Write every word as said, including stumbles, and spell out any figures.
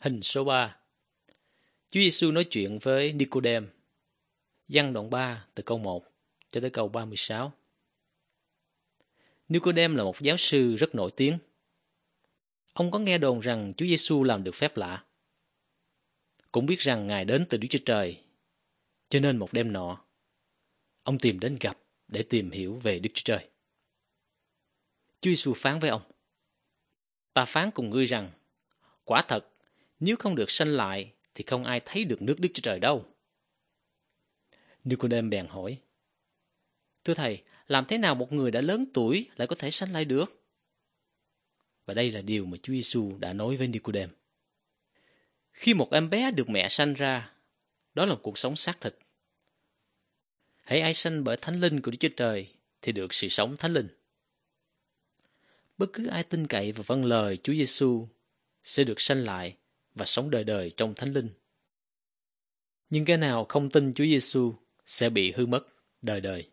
Hình số ba. Chúa Giêsu nói chuyện với Nicodem. Giăng đoạn ba từ câu một cho tới câu ba mươi sáu. Nicodem là một giáo sư rất nổi tiếng. Ông có nghe đồn rằng Chúa Giêsu làm được phép lạ. Cũng biết rằng Ngài đến từ Đức Chúa Trời. Cho nên một đêm nọ, ông tìm đến gặp để tìm hiểu về Đức Chúa Trời. Chúa Giêsu phán với ông: Ta phán cùng ngươi rằng, quả thật, nếu không được sanh lại thì không ai thấy được nước Đức Chúa Trời đâu. Nicodem bèn hỏi: Thưa Thầy, làm thế nào một người đã lớn tuổi lại có thể sanh lại được? Và đây là điều mà Chúa Giêsu đã nói với Nicodem. Khi một em bé được mẹ sanh ra, đó là một cuộc sống xác thực. Hễ ai sanh bởi Thánh Linh của Đức Chúa Trời thì được sự sống Thánh Linh. Bất cứ ai tin cậy và vâng lời Chúa Giêsu sẽ được sanh lại và sống đời đời trong Thánh Linh. Nhưng cái nào không tin Chúa Giêsu sẽ bị hư mất đời đời.